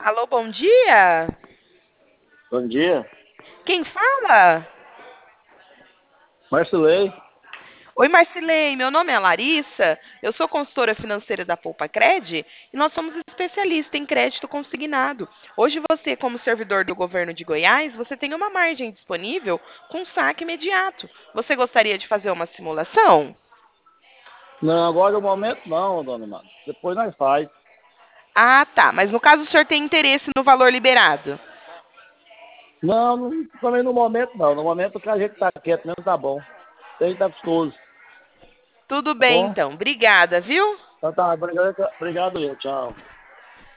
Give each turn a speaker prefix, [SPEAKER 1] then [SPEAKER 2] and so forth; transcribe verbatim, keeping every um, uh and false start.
[SPEAKER 1] Alô, bom dia?
[SPEAKER 2] Bom dia.
[SPEAKER 1] Quem fala?
[SPEAKER 2] Marcelei.
[SPEAKER 1] Oi, Marcilei, meu nome é Larissa, eu sou consultora financeira da Poupa Cred e nós somos especialistas em crédito consignado. Hoje você, como servidor do governo de Goiás, você tem uma margem disponível com saque imediato. Você gostaria de fazer uma simulação?
[SPEAKER 2] Não, agora no momento não, dona Mara. Depois nós faz.
[SPEAKER 1] Ah, tá, mas no caso o senhor tem interesse no valor liberado?
[SPEAKER 2] Não, não, também no momento não. No momento que a gente tá quieto mesmo tá bom. Tem tá gostoso,
[SPEAKER 1] Tudo
[SPEAKER 2] tá
[SPEAKER 1] bem,
[SPEAKER 2] bom?
[SPEAKER 1] então. Obrigada, viu?
[SPEAKER 2] Então tá, obrigado, obrigado eu, tchau.